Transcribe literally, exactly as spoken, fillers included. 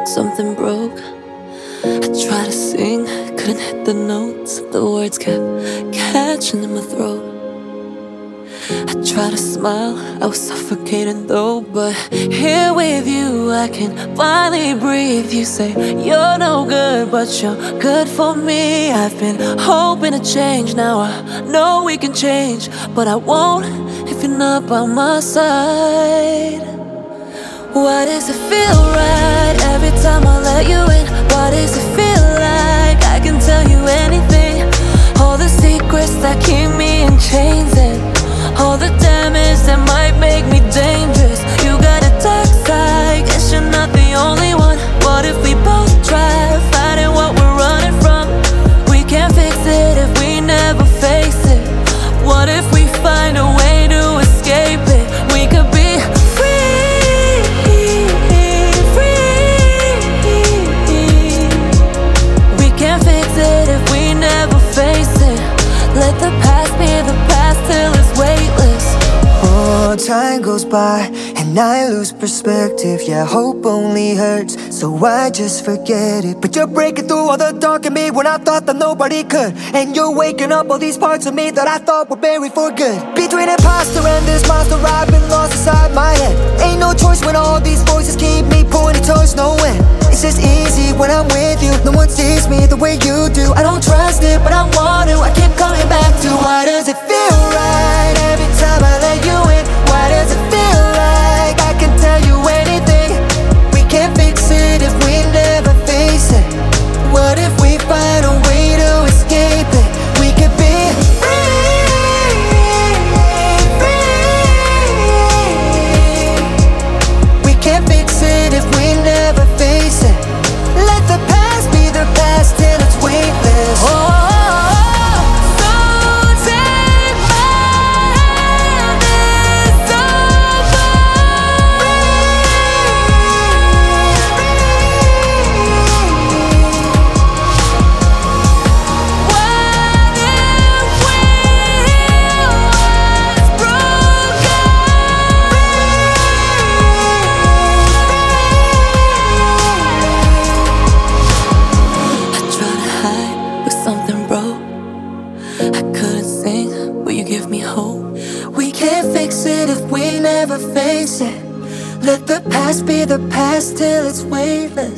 something broke. I tried to sing, couldn't hit the notes. The words kept catching in my throat. I tried to smile, I was suffocating though. But here with you, I can finally breathe. You say you're no good, but you're good for me. I've been hoping to change, now I know we can change. But I won't if you're not by my side. Why does it feel right every time I let you in? Why does it feel like I can tell you anything? All the secrets that keep me in chains, and all the damage that might make me dangerous. You got a dark side, guess you're not the only one. What if we both try fighting what we're running from? We can't fix it if we never face it. What if we find a way to escape it? We could be free, free. We can't fix it if we never face it. Let the past be the past till it's weightless. Oh, time goes by and I lose perspective. Yeah, hope only hurts, so I just forget it. But you're breaking through all the dark in me when I thought that nobody could. And you're waking up all these parts of me that I thought were buried for good. Between imposter and this monster, I've been lost inside my head. Ain't no choice when all these voices keep me pointing towards no end. It's just easy when I'm with you, no one sees me the way you do. I don't trust it, but I want to, I keep coming back to. Why does it feel right every time I let you in? Why does it feel like I can tell you anything? We can't fix it if we never face it. What if we find a way to escape it? We could be free, free. We can't fix it if we never face it. Let the past be the past till it's weightless. Oh, something broke. I couldn't sing, but you give me hope. We can't fix it if we never face it. Let the past be the past till it's weightless.